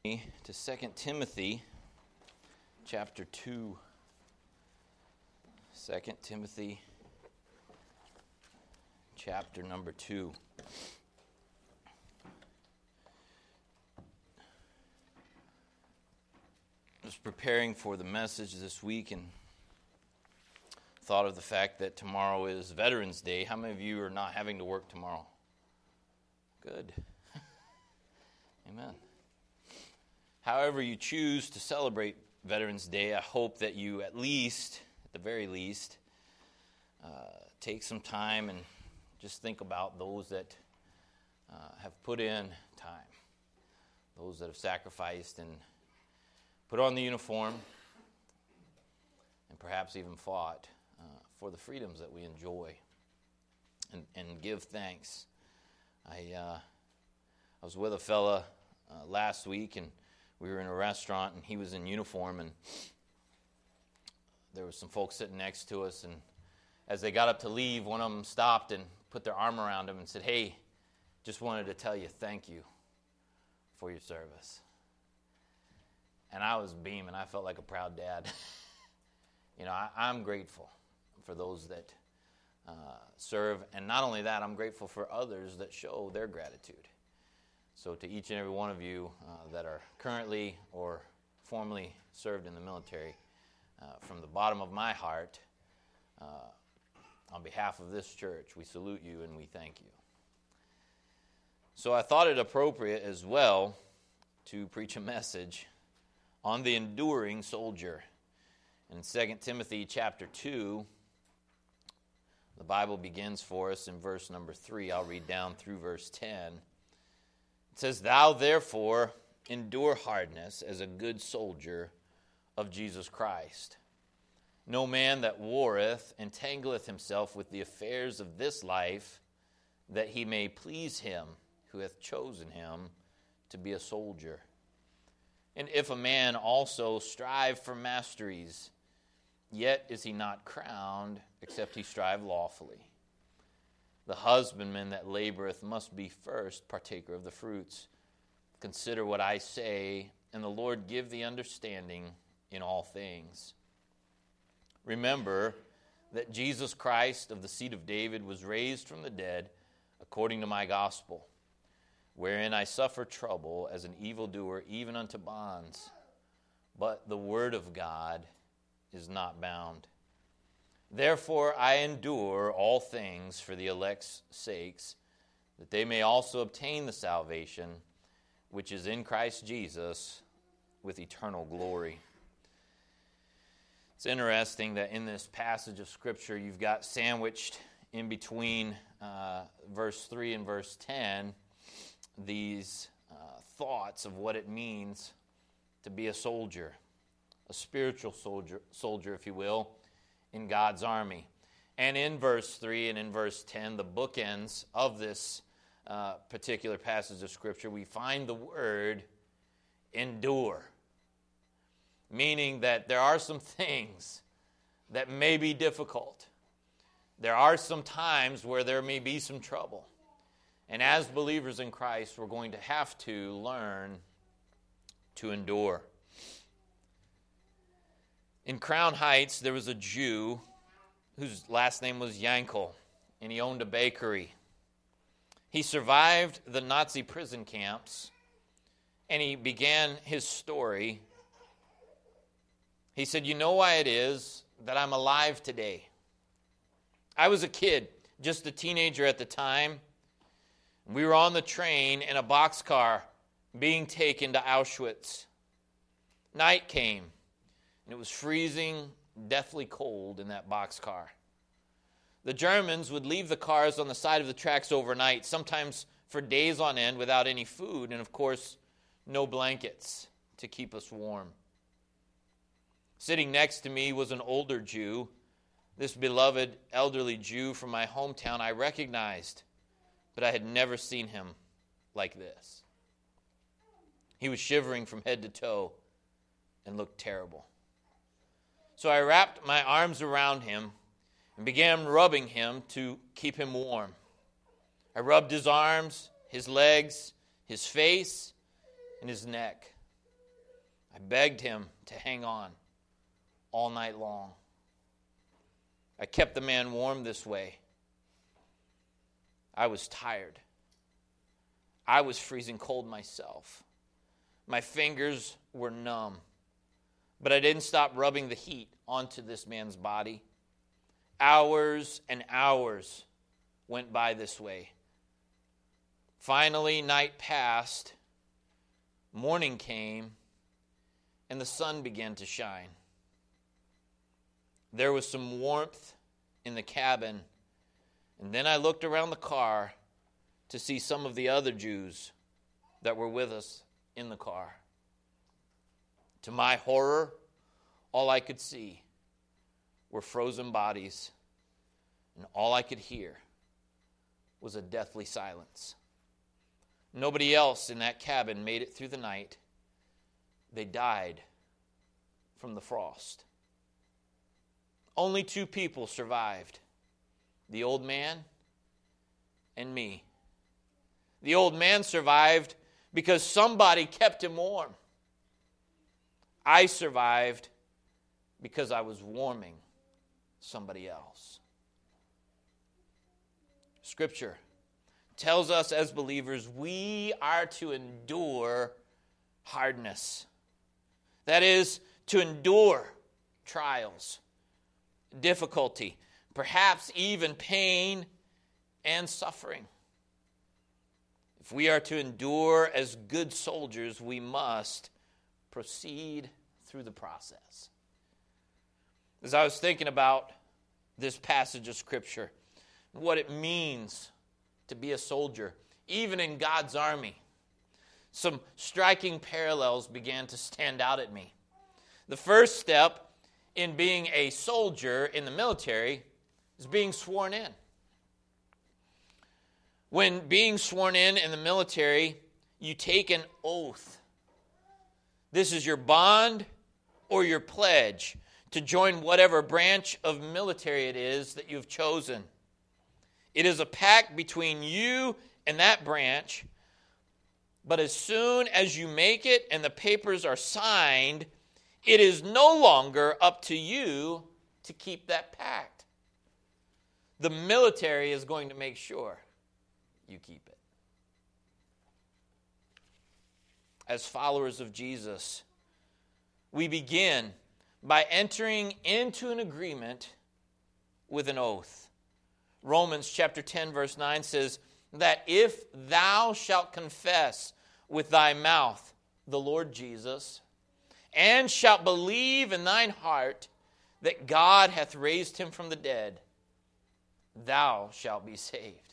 To 2 Timothy chapter 2. 2 Timothy chapter number 2. I was preparing for the message this week and thought of the fact that tomorrow is Veterans Day. How many of you are not having to work tomorrow? Good. Amen. However you choose to celebrate Veterans Day, I hope that you at the very least, take some time and just think about those that have put in time, those that have sacrificed and put on the uniform and perhaps even fought for the freedoms that we enjoy, and give thanks. I was with a fella last week, and we were in a restaurant, and he was in uniform, and there were some folks sitting next to us, and as they got up to leave, one of them stopped and put their arm around him and said, "Hey, just wanted to tell you thank you for your service." And I was beaming. I felt like a proud dad. I'm grateful for those that serve, and not only that, I'm grateful for others that show their gratitude. So to each and every one of you that are currently or formerly served in the military, from the bottom of my heart, on behalf of this church, we salute you and we thank you. So I thought it appropriate as well to preach a message on the enduring soldier. In 2 Timothy chapter 2, the Bible begins for us in verse number 3. I'll read down through verse 10. It says, "Thou therefore endure hardness as a good soldier of Jesus Christ. No man that warreth entangleth himself with the affairs of this life, that he may please him who hath chosen him to be a soldier. And if a man also strive for masteries, yet is he not crowned, except he strive lawfully. The husbandman that laboreth must be first partaker of the fruits. Consider what I say, and the Lord give thee understanding in all things. Remember that Jesus Christ of the seed of David was raised from the dead according to my gospel, wherein I suffer trouble as an evildoer, even unto bonds. But the word of God is not bound. Therefore I endure all things for the elect's sakes, that they may also obtain the salvation which is in Christ Jesus with eternal glory." It's interesting that in this passage of Scripture, you've got sandwiched in between verse 3 and verse 10 these thoughts of what it means to be a soldier, a spiritual soldier, if you will, in God's army. And in verse 3 and in verse 10, the bookends of this particular passage of Scripture, we find the word endure, meaning that there are some things that may be difficult. There are some times where there may be some trouble. And as believers in Christ, we're going to have to learn to endure. In Crown Heights, there was a Jew whose last name was Yankel, and he owned a bakery. He survived the Nazi prison camps, and he began his story. He said, "You know why it is that I'm alive today? I was a kid, just a teenager at the time. We were on the train in a boxcar being taken to Auschwitz. Night came, and it was freezing, deathly cold in that boxcar. The Germans would leave the cars on the side of the tracks overnight, sometimes for days on end without any food, and of course, no blankets to keep us warm. Sitting next to me was an older Jew. This beloved elderly Jew from my hometown I recognized, but I had never seen him like this. He was shivering from head to toe and looked terrible. So I wrapped my arms around him and began rubbing him to keep him warm. I rubbed his arms, his legs, his face, and his neck. I begged him to hang on all night long. I kept the man warm this way. I was tired. I was freezing cold myself. My fingers were numb. But I didn't stop rubbing the heat onto this man's body. Hours and hours went by this way. Finally, night passed, morning came, and the sun began to shine. There was some warmth in the cabin, and then I looked around the car to see some of the other Jews that were with us in the car. To my horror, all I could see were frozen bodies, and all I could hear was a deathly silence. Nobody else in that cabin made it through the night. They died from the frost. Only 2 people survived, the old man and me. The old man survived because somebody kept him warm. I survived because I was warming somebody else. Scripture tells us as believers we are to endure hardness. That is, to endure trials, difficulty, perhaps even pain and suffering. If we are to endure as good soldiers, we must proceed through the process. As I was thinking about this passage of Scripture, what it means to be a soldier, even in God's army, some striking parallels began to stand out at me. The first step in being a soldier in the military is being sworn in. When being sworn in the military, you take an oath. This is your bond or your pledge to join whatever branch of military it is that you've chosen. It is a pact between you and that branch, but as soon as you make it and the papers are signed, it is no longer up to you to keep that pact. The military is going to make sure you keep it. As followers of Jesus, we begin by entering into an agreement with an oath. Romans chapter 10 verse 9 says that if thou shalt confess with thy mouth the Lord Jesus, and shalt believe in thine heart that God hath raised him from the dead, thou shalt be saved.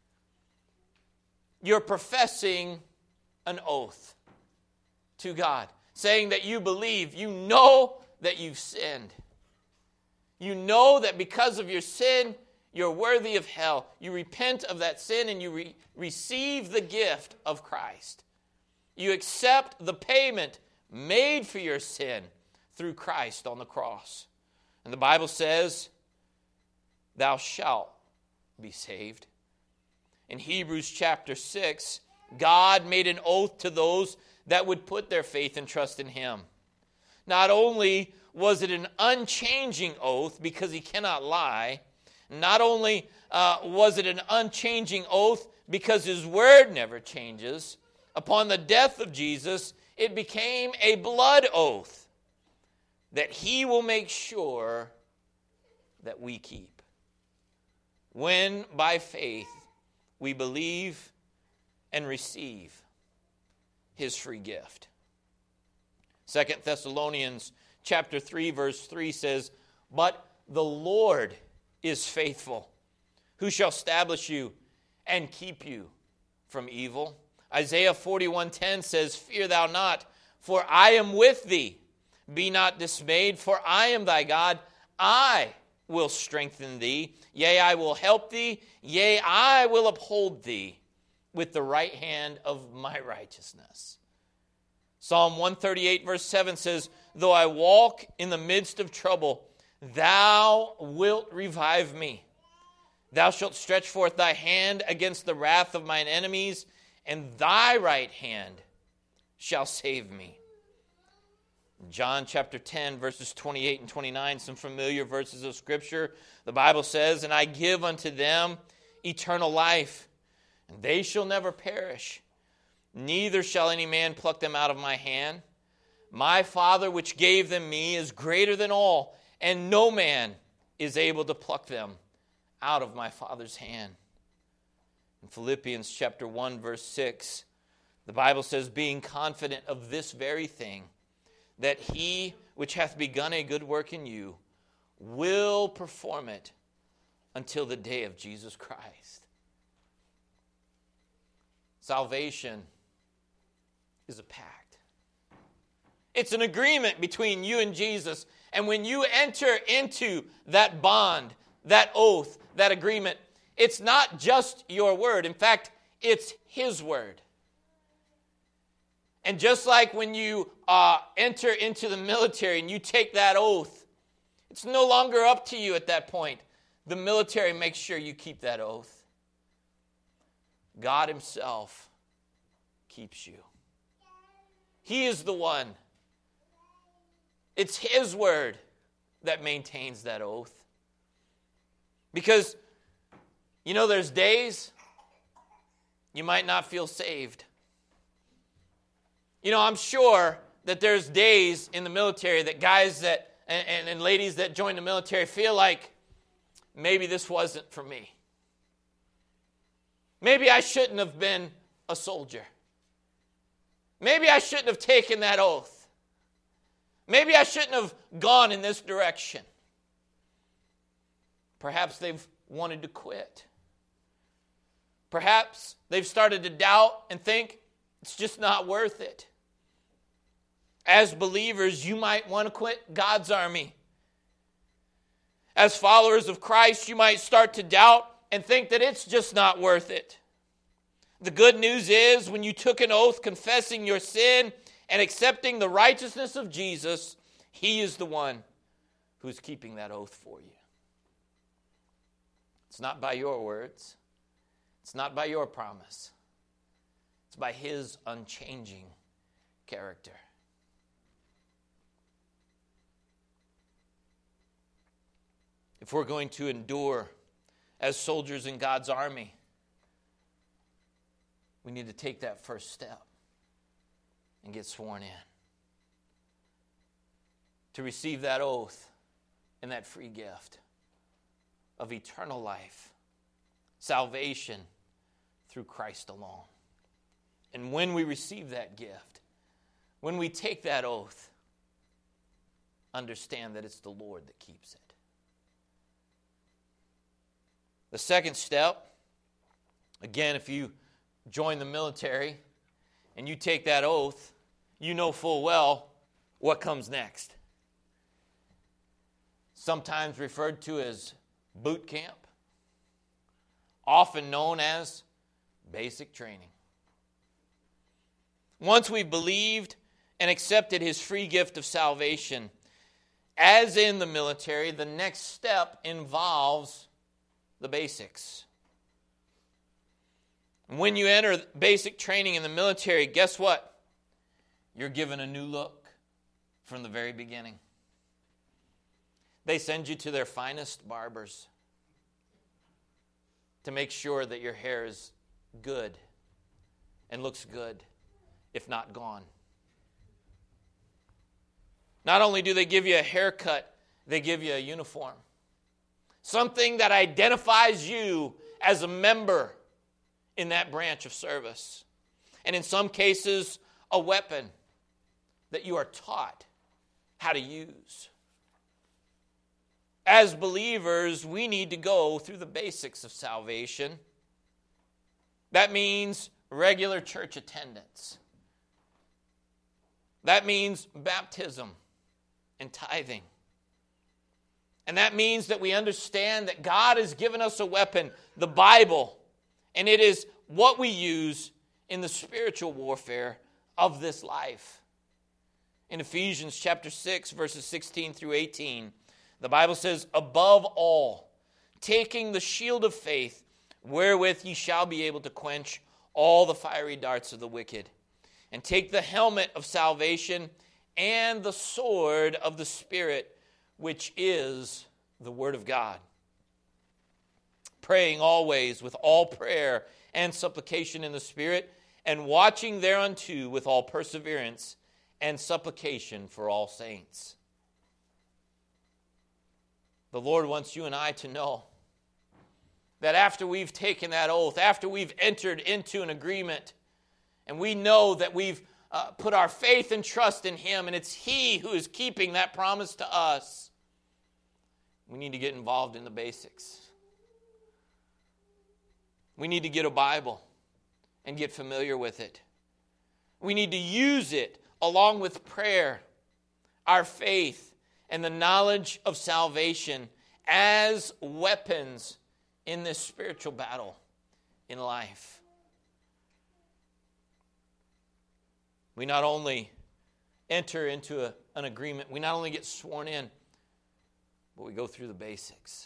You're professing an oath to God, saying that you believe, you know that you've sinned. You know that because of your sin, you're worthy of hell. You repent of that sin and you receive the gift of Christ. You accept the payment made for your sin through Christ on the cross. And the Bible says, thou shalt be saved. In Hebrews chapter 6, God made an oath to those that would put their faith and trust in him. Not only was it an unchanging oath because he cannot lie, not only was it an unchanging oath because his word never changes, upon the death of Jesus, it became a blood oath that he will make sure that we keep. When, by faith, we believe and receive his free gift. 2 Thessalonians chapter 3, verse 3 says, but the Lord is faithful, who shall establish you and keep you from evil. Isaiah 41:10 says, fear thou not, for I am with thee. Be not dismayed, for I am thy God. I will strengthen thee. Yea, I will help thee. Yea, I will uphold thee with the right hand of my righteousness. Psalm 138 verse 7 says, though I walk in the midst of trouble, thou wilt revive me. Thou shalt stretch forth thy hand against the wrath of mine enemies, and thy right hand shall save me. John chapter 10, verses 28 and 29, some familiar verses of Scripture. The Bible says, "And I give unto them eternal life, and they shall never perish. Neither shall any man pluck them out of my hand. My Father which gave them me is greater than all, and no man is able to pluck them out of my Father's hand." In Philippians chapter 1, verse 6, the Bible says, "Being confident of this very thing, that he which hath begun a good work in you will perform it until the day of Jesus Christ." Salvation is a pact. It's an agreement between you and Jesus. And when you enter into that bond, that oath, that agreement, it's not just your word. In fact, it's His word. And just like when you enter into the military and you take that oath, it's no longer up to you at that point. The military makes sure you keep that oath. God Himself keeps you. He is the one. It's His word that maintains that oath. Because, there's days you might not feel saved. I'm sure that there's days in the military that guys that and ladies that join the military feel like maybe this wasn't for me. Maybe I shouldn't have been a soldier. Maybe I shouldn't have taken that oath. Maybe I shouldn't have gone in this direction. Perhaps they've wanted to quit. Perhaps they've started to doubt and think it's just not worth it. As believers, you might want to quit God's army. As followers of Christ, you might start to doubt and think that it's just not worth it. The good news is, when you took an oath confessing your sin and accepting the righteousness of Jesus, He is the one who's keeping that oath for you. It's not by your words. It's not by your promise. It's by His unchanging character. If we're going to endure as soldiers in God's army, we need to take that first step and get sworn in. To receive that oath and that free gift of eternal life, salvation through Christ alone. And when we receive that gift, when we take that oath, understand that it's the Lord that keeps it. The second step, again, if you join the military and you take that oath, you know full well what comes next. Sometimes referred to as boot camp, often known as basic training. Once we've believed and accepted His free gift of salvation, as in the military, the next step involves the basics. When you enter basic training in the military, guess what? You're given a new look from the very beginning. They send you to their finest barbers to make sure that your hair is good and looks good, if not gone. Not only do they give you a haircut, they give you a uniform. Something that identifies you as a member in that branch of service. And in some cases, a weapon that you are taught how to use. As believers, we need to go through the basics of salvation. That means regular church attendance. That means baptism and tithing. And that means that we understand that God has given us a weapon, the Bible, and it is what we use in the spiritual warfare of this life. In Ephesians chapter 6, verses 16 through 18, the Bible says, "Above all, taking the shield of faith, wherewith ye shall be able to quench all the fiery darts of the wicked, and take the helmet of salvation and the sword of the Spirit, which is the Word of God. Praying always with all prayer and supplication in the Spirit, and watching thereunto with all perseverance and supplication for all saints. The Lord wants you and I to know that after we've taken that oath, after we've entered into an agreement, and we know that we've put our faith and trust in Him, and it's He who is keeping that promise to us, we need to get involved in the basics. We need to get a Bible and get familiar with it. We need to use it along with prayer, our faith, and the knowledge of salvation as weapons in this spiritual battle in life. We not only enter into an agreement, we not only get sworn in, but we go through the basics.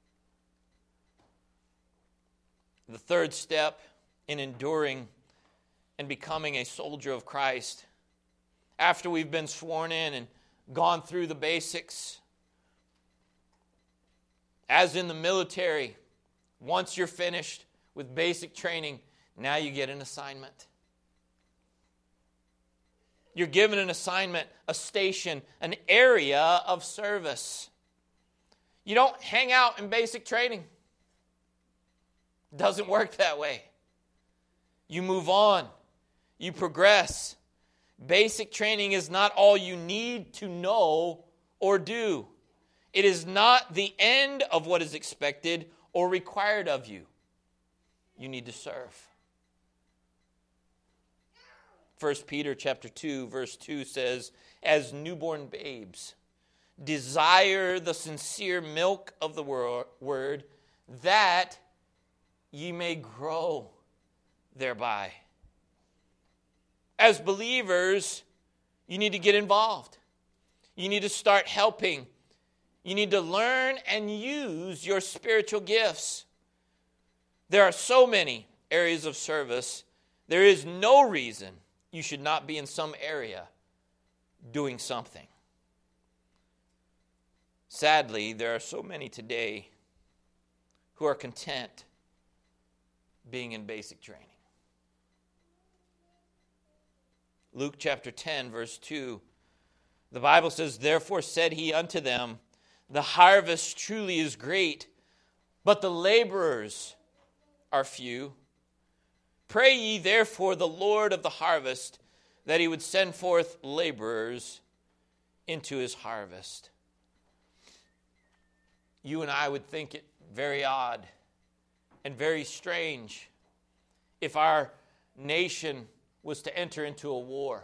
The third step in enduring and becoming a soldier of Christ, after we've been sworn in and gone through the basics, as in the military, once you're finished with basic training, now you get an assignment. You're given an assignment, a station, an area of service. You don't hang out in basic training. It doesn't work that way. You move on. You progress. Basic training is not all you need to know or do. It is not the end of what is expected or required of you. You need to serve. 1 Peter chapter 2, verse 2 says, as newborn babes, desire the sincere milk of the word, that ye may grow thereby. As believers, you need to get involved. You need to start helping. You need to learn and use your spiritual gifts. There are so many areas of service. There is no reason you should not be in some area doing something. Sadly, there are so many today who are content being in basic training. Luke chapter 10, verse 2, the Bible says, therefore said he unto them, the harvest truly is great, but the laborers are few. Pray ye therefore the Lord of the harvest, that he would send forth laborers into his harvest. You and I would think it very odd and very strange if our nation was to enter into a war,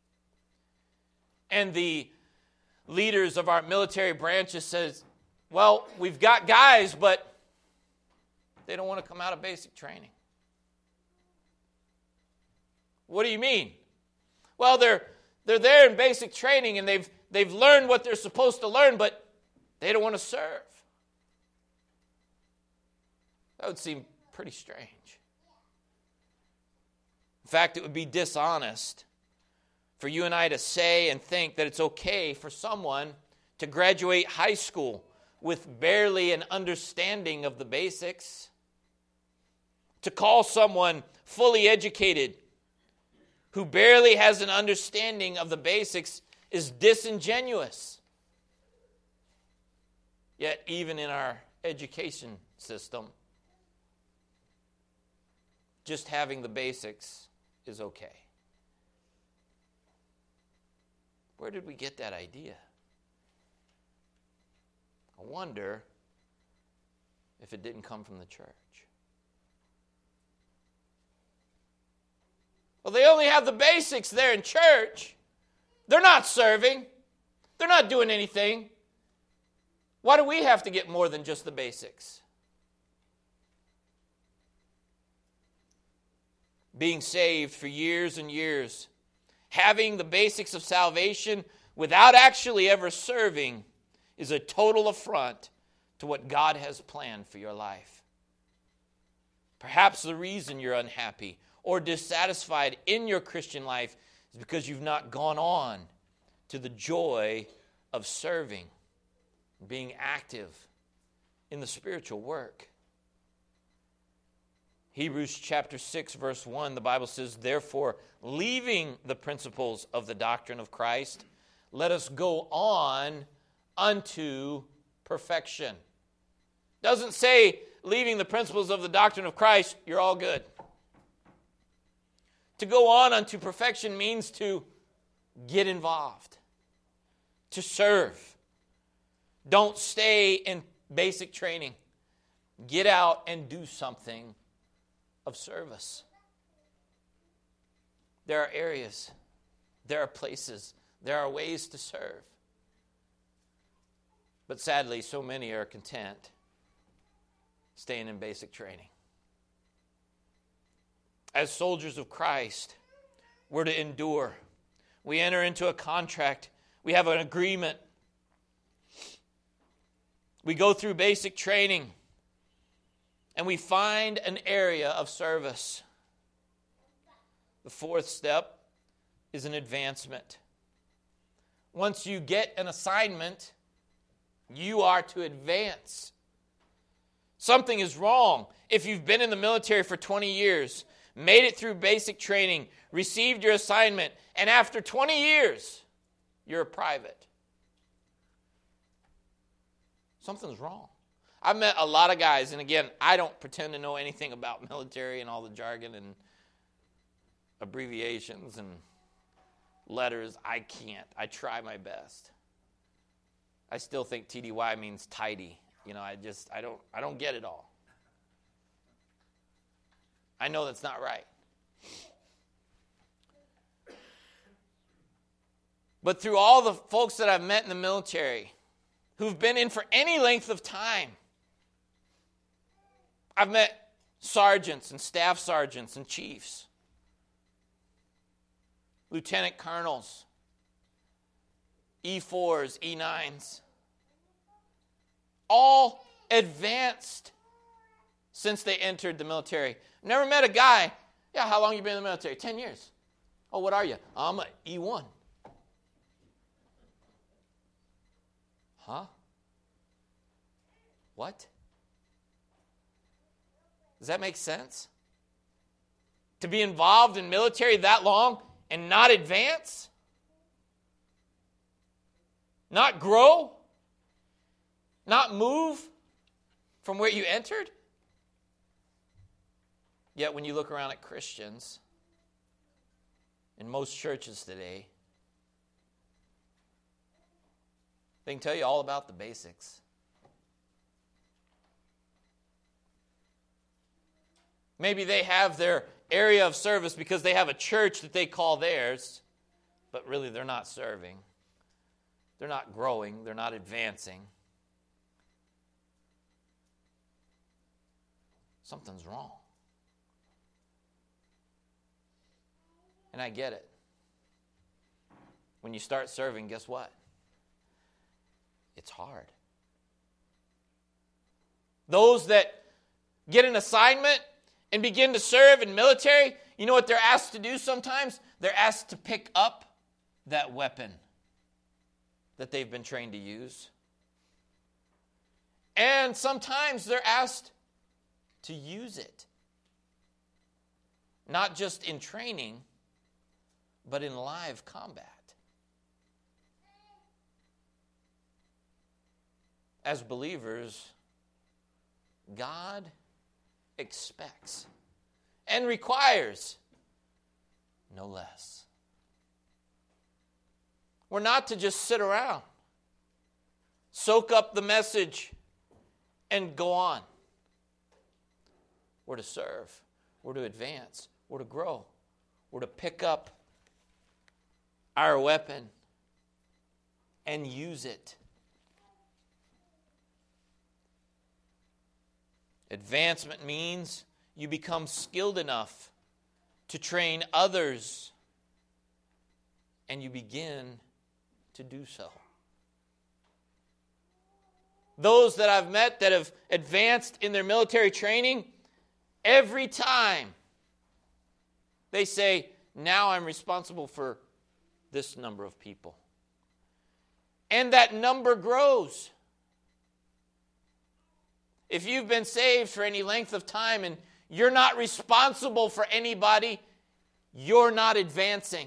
and the leaders of our military branches says, well, we've got guys, but they don't want to come out of basic training. What do you mean? Well, they're there in basic training and they've learned what they're supposed to learn, but they don't want to serve. That would seem pretty strange. In fact, it would be dishonest for you and I to say and think that it's okay for someone to graduate high school with barely an understanding of the basics. To call someone fully educated who barely has an understanding of the basics is disingenuous. Yet, even in our education system, just having the basics is okay. Where did we get that idea? I wonder if it didn't come from the church. Well, they only have the basics there in church. They're not serving. They're not doing anything. Why do we have to get more than just the basics? Being saved for years and years, having the basics of salvation without actually ever serving is a total affront to what God has planned for your life. Perhaps the reason you're unhappy or dissatisfied in your Christian life is because you've not gone on to the joy of serving, being active in the spiritual work. Hebrews chapter 6, verse 1, the Bible says, "Therefore, leaving the principles of the doctrine of Christ, let us go on unto perfection." Doesn't say, leaving the principles of the doctrine of Christ, you're all good. To go on unto perfection means to get involved, to serve. Don't stay in basic training. Get out and do something of service. There are areas, there are places, there are ways to serve. But sadly, so many are content staying in basic training. As soldiers of Christ, we're to endure. We enter into a contract. We have an agreement. We go through basic training, and we find an area of service. The fourth step is an advancement. Once you get an assignment, you are to advance. Something is wrong if you've been in the military for 20 years, made it through basic training, received your assignment, and after 20 years, you're a private. Something's wrong. I've met a lot of guys, and again, I don't pretend to know anything about military and all the jargon and abbreviations and letters. I can't. I try my best. I still think TDY means tidy. I don't get it all. I know that's not right. But through all the folks that I've met in the military who've been in for any length of time, I've met sergeants and staff sergeants and chiefs, lieutenant colonels, E4s, E9s, all advanced since they entered the military. Never met a guy, how long you been in the military? 10 years. Oh, what are you? I'm an E1. Huh? What? Does that make sense? To be involved in military that long and not advance? Not grow? Not move from where you entered? Yet when you look around at Christians in most churches today, they can tell you all about the basics. Maybe they have their area of service because they have a church that they call theirs, but really they're not serving. They're not growing. They're not advancing. Something's wrong. And I get it. When you start serving, guess what? It's hard. Those that get an assignment and begin to serve in military, you know what they're asked to do sometimes? They're asked to pick up that weapon that they've been trained to use. And sometimes they're asked to use it. Not just in training, but in live combat. As believers, God expects and requires no less. We're not to just sit around, soak up the message, and go on. We're to serve. We're to advance. We're to grow. We're to pick up our weapon and use it. Advancement means you become skilled enough to train others, and you begin to do so. Those that I've met that have advanced in their military training, every time they say, now I'm responsible for this number of people. And that number grows. If you've been saved for any length of time and you're not responsible for anybody, you're not advancing.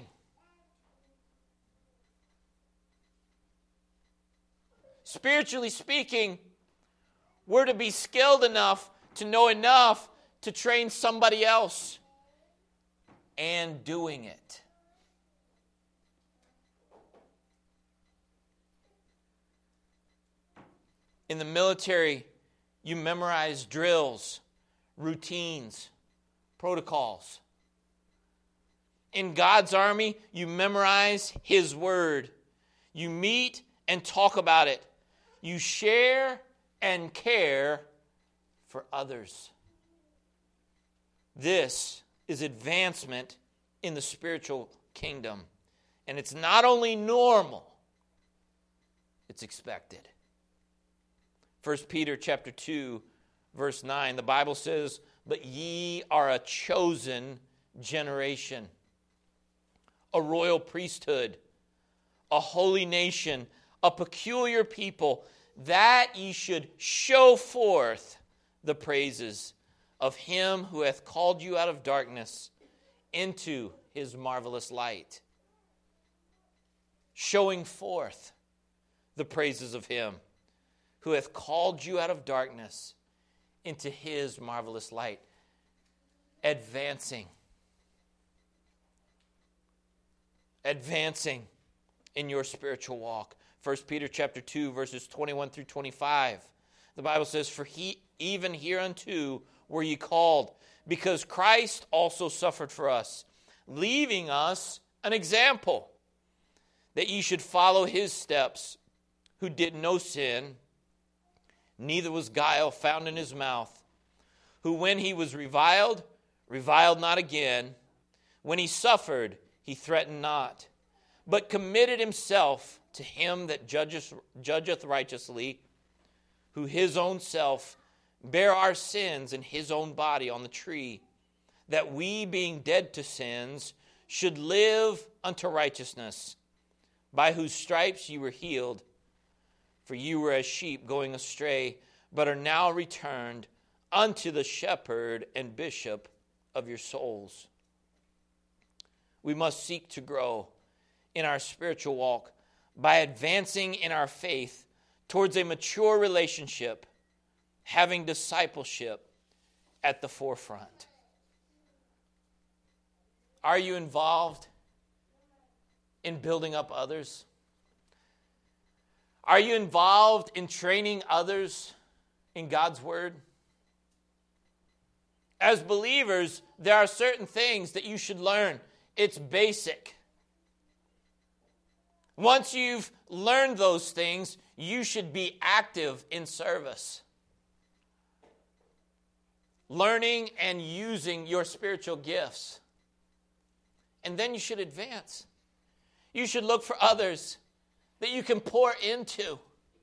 Spiritually speaking, we're to be skilled enough to know enough to train somebody else and doing it. In the military, you memorize drills, routines, protocols. In God's army, you memorize His Word. You meet and talk about it. You share and care for others. This is advancement in the spiritual kingdom. And it's not only normal, it's expected. 1 Peter chapter 2, verse 9, the Bible says, "But ye are a chosen generation, a royal priesthood, a holy nation, a peculiar people, that ye should show forth the praises of Him who hath called you out of darkness into His marvelous light." Showing forth the praises of Him who hath called you out of darkness into His marvelous light. Advancing in your spiritual walk. 1 Peter chapter 2, verses 21 through 25. The Bible says, "For even hereunto were ye called, because Christ also suffered for us, leaving us an example, that ye should follow His steps, who did no sin, neither was guile found in His mouth, who when He was reviled not again. When He suffered, He threatened not, but committed Himself to Him that judgeth righteously, who His own self bare our sins in His own body on the tree, that we, being dead to sins, should live unto righteousness, by whose stripes ye were healed. For you were as sheep going astray, but are now returned unto the shepherd and bishop of your souls." We must seek to grow in our spiritual walk by advancing in our faith towards a mature relationship, having discipleship at the forefront. Are you involved in building up others? Are you involved in training others in God's Word? As believers, there are certain things that you should learn. It's basic. Once you've learned those things, you should be active in service. Learning and using your spiritual gifts. And then you should advance. You should look for others that you can pour into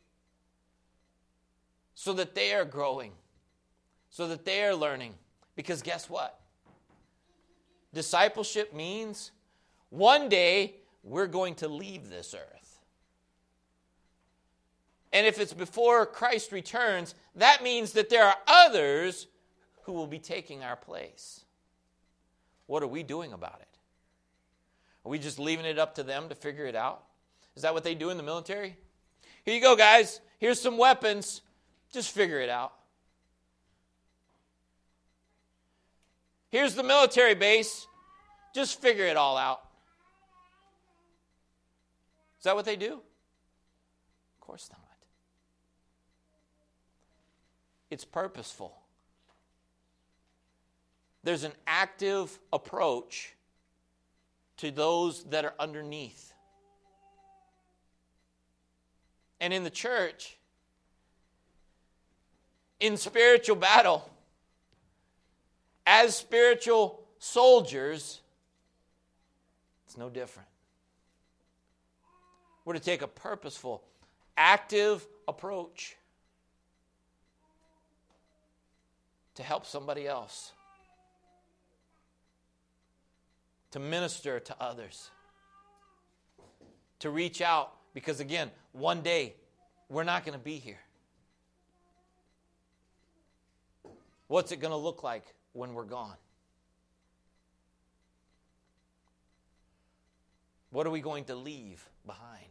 so that they are growing, so that they are learning. Because guess what? Discipleship means one day we're going to leave this earth. And if it's before Christ returns, that means that there are others who will be taking our place. What are we doing about it? Are we just leaving it up to them to figure it out? Is that what they do in the military? Here you go, guys. Here's some weapons. Just figure it out. Here's the military base. Just figure it all out. Is that what they do? Of course not. It's purposeful. There's an active approach to those that are underneath. And in the church, in spiritual battle, as spiritual soldiers, it's no different. We're to take a purposeful, active approach to help somebody else, to minister to others, to reach out Because again, one day, we're not going to be here. What's it going to look like when we're gone? What are we going to leave behind?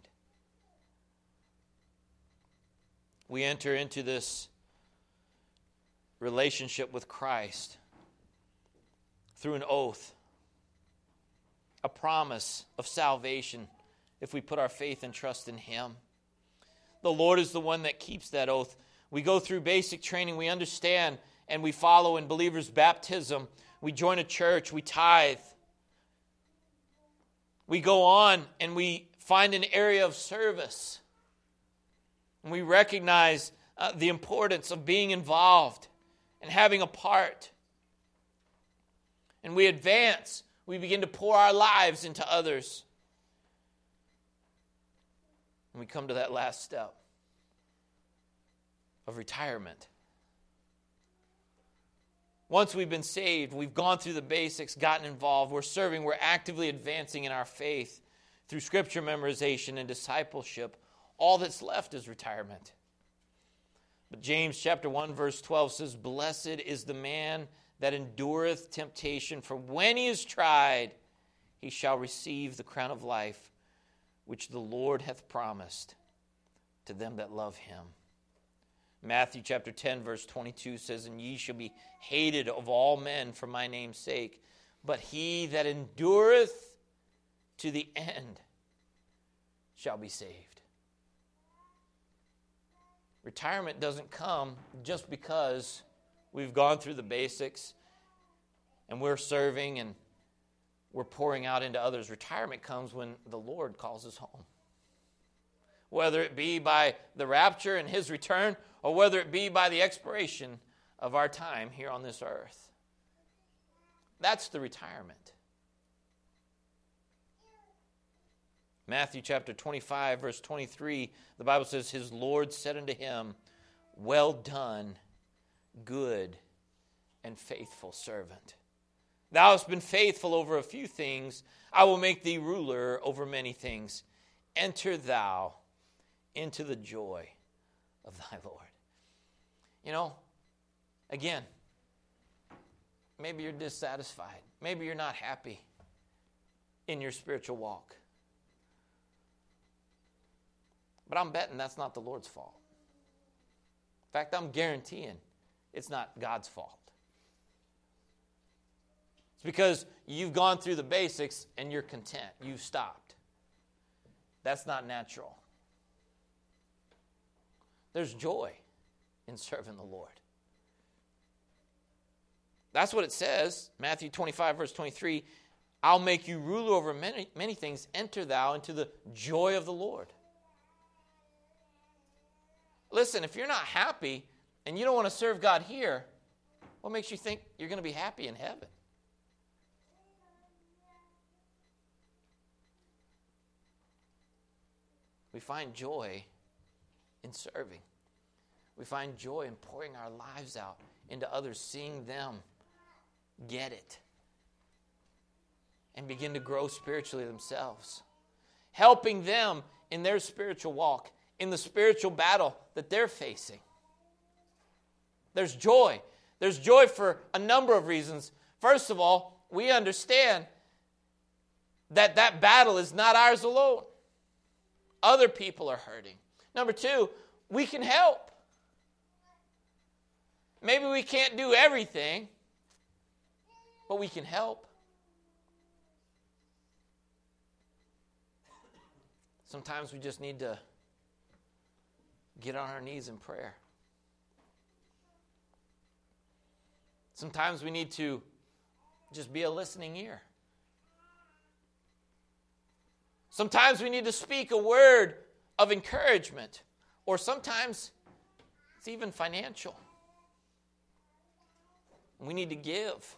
We enter into this relationship with Christ through an oath, a promise of salvation if we put our faith and trust in Him. The Lord is the one that keeps that oath. We go through basic training, we understand, and we follow in believers' baptism. We join a church, we tithe. We go on and we find an area of service. And we recognize the importance of being involved and having a part. And we advance. We begin to pour our lives into others. And we come to that last step of retirement. Once we've been saved, we've gone through the basics, gotten involved, we're serving, we're actively advancing in our faith through scripture memorization and discipleship. All that's left is retirement. But James chapter 1 verse 12 says, "Blessed is the man that endureth temptation, for when he is tried, he shall receive the crown of life, which the Lord hath promised to them that love him." Matthew chapter 10 verse 22 says, "And ye shall be hated of all men for my name's sake, but he that endureth to the end shall be saved." Retirement doesn't come just because we've gone through the basics and we're serving and we're pouring out into others. Retirement comes when the Lord calls us home. Whether it be by the rapture and His return, or whether it be by the expiration of our time here on this earth. That's the retirement. Matthew chapter 25, verse 23, the Bible says, "His Lord said unto him, Well done, good and faithful servant. Thou hast been faithful over a few things. I will make thee ruler over many things. Enter thou into the joy of thy Lord." You know, again, maybe you're dissatisfied. Maybe you're not happy in your spiritual walk. But I'm betting that's not the Lord's fault. In fact, I'm guaranteeing it's not God's fault. It's because you've gone through the basics and you're content. You've stopped. That's not natural. There's joy in serving the Lord. That's what it says, Matthew 25, verse 23, "I'll make you ruler over many things. Enter thou into the joy of the Lord." Listen, if you're not happy and you don't want to serve God here, what makes you think you're going to be happy in heaven? We find joy in serving. We find joy in pouring our lives out into others, seeing them get it and begin to grow spiritually themselves. Helping them in their spiritual walk, in the spiritual battle that they're facing. There's joy. There's joy for a number of reasons. First of all, we understand that that battle is not ours alone. Other people are hurting. Number two, we can help. Maybe we can't do everything, but we can help. Sometimes we just need to get on our knees in prayer. Sometimes we need to just be a listening ear. Sometimes we need to speak a word of encouragement, or sometimes it's even financial. We need to give.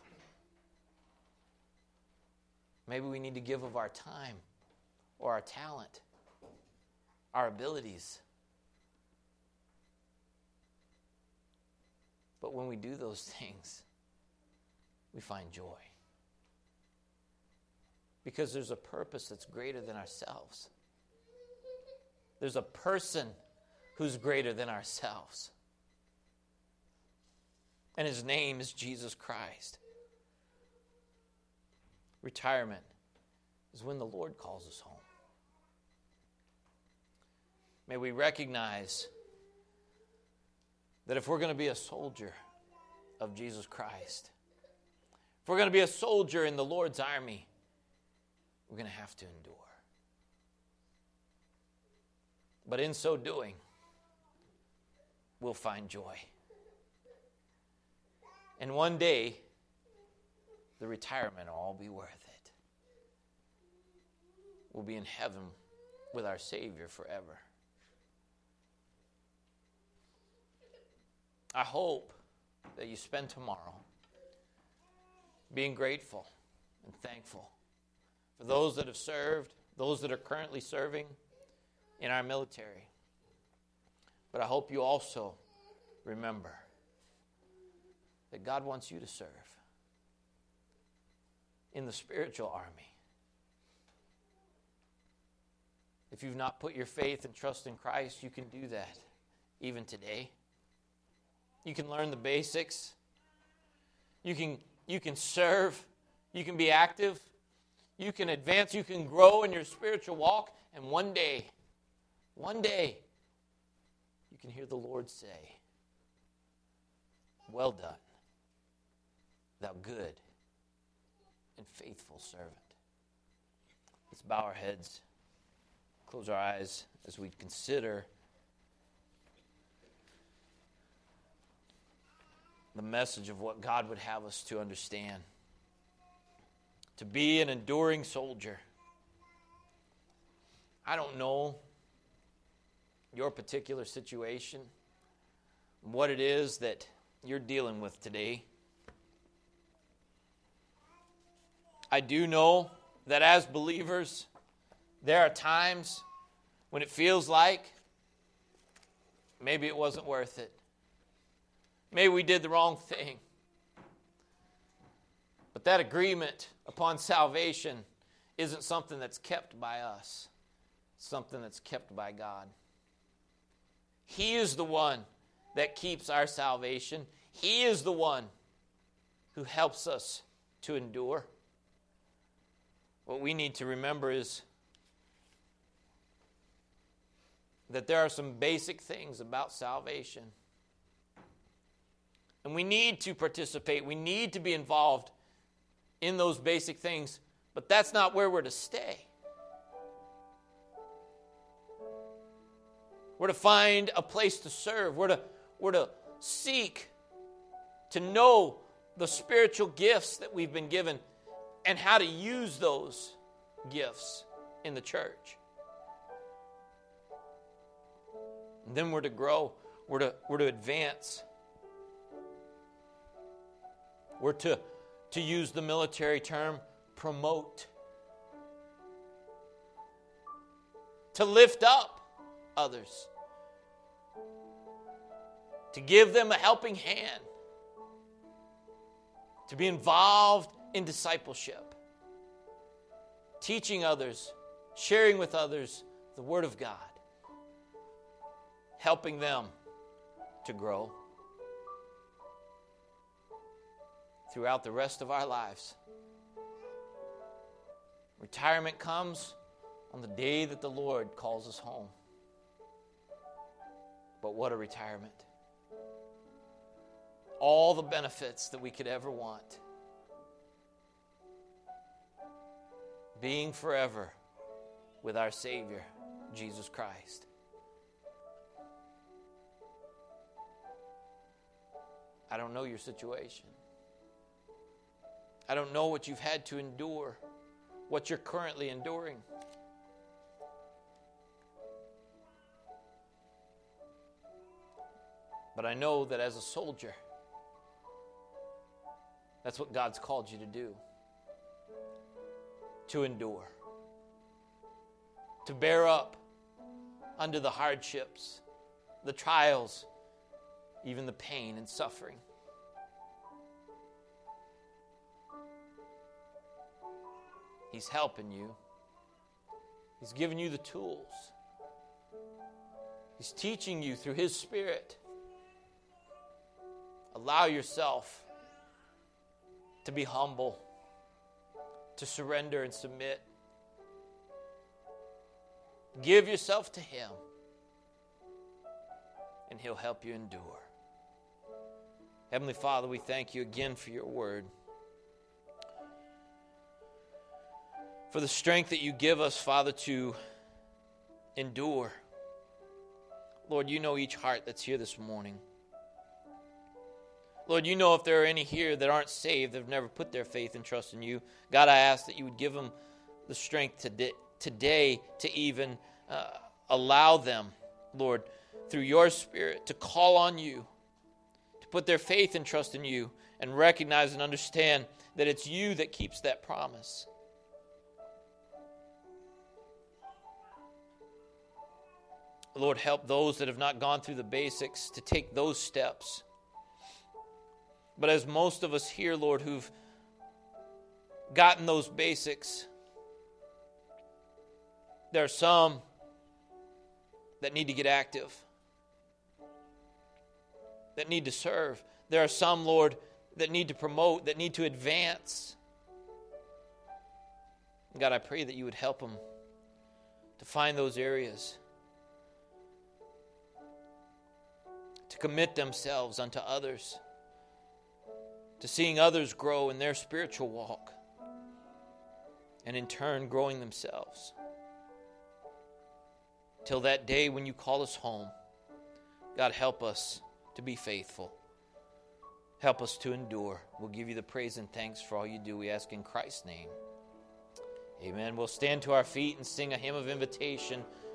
Maybe we need to give of our time or our talent, our abilities. But when we do those things, we find joy. Because there's a purpose that's greater than ourselves. There's a person who's greater than ourselves. And his name is Jesus Christ. Retirement is when the Lord calls us home. May we recognize that if we're going to be a soldier of Jesus Christ, if we're going to be a soldier in the Lord's army, we're going to have to endure. But in so doing, we'll find joy. And one day, the retirement will all be worth it. We'll be in heaven with our Savior forever. I hope that you spend tomorrow being grateful and thankful for those that have served, those that are currently serving in our military. But I hope you also remember that God wants you to serve in the spiritual army. If you've not put your faith and trust in Christ, you can do that even today. You can learn the basics. You can serve. You can be active. You can advance. You can grow in your spiritual walk. And one day, you can hear the Lord say, "Well done, thou good and faithful servant." Let's bow our heads, close our eyes as we consider the message of what God would have us to understand. To be an enduring soldier. I don't know your particular situation, what it is that you're dealing with today. I do know that as believers, there are times when it feels like maybe it wasn't worth it. Maybe we did the wrong thing. But that agreement upon salvation isn't something that's kept by us. It's something that's kept by God. He is the one that keeps our salvation. He is the one who helps us to endure. What we need to remember is that there are some basic things about salvation. And we need to participate. We need to be involved in those basic things. But that's not where we're to stay. We're to find a place to serve. We're to seek to know the spiritual gifts that we've been given and how to use those gifts in the church. And then we're to grow. We're to advance. We're to use the military term, promote. To lift up others. To give them a helping hand. To be involved in discipleship. Teaching others, sharing with others the Word of God. Helping them to grow. Throughout the rest of our lives. Retirement comes on the day that the Lord calls us home. But what a retirement. All the benefits that we could ever want. Being forever with our Savior, Jesus Christ. I don't know your situation. I don't know what you've had to endure, what you're currently enduring. But I know that as a soldier, that's what God's called you to do. To endure. To bear up under the hardships, the trials, even the pain and suffering. He's helping you. He's giving you the tools. He's teaching you through His Spirit. Allow yourself to be humble, to surrender and submit. Give yourself to Him, and He'll help you endure. Heavenly Father, we thank you again for your word, for the strength that you give us, Father, to endure. Lord, you know each heart that's here this morning. Lord, you know if there are any here that aren't saved, that have never put their faith and trust in you. God, I ask that you would give them the strength today to even allow them, Lord, through your Spirit, to call on you, to put their faith and trust in you, and recognize and understand that it's you that keeps that promise. Lord, help those that have not gone through the basics to take those steps. But as most of us here, Lord, who've gotten those basics, there are some that need to get active, that need to serve. There are some, Lord, that need to promote, that need to advance. God, I pray that you would help them to find those areas, to commit themselves unto others, to seeing others grow in their spiritual walk, and in turn growing themselves. Till that day when you call us home, God, help us to be faithful. Help us to endure. We'll give you the praise and thanks for all you do. We ask in Christ's name. Amen. We'll stand to our feet and sing a hymn of invitation.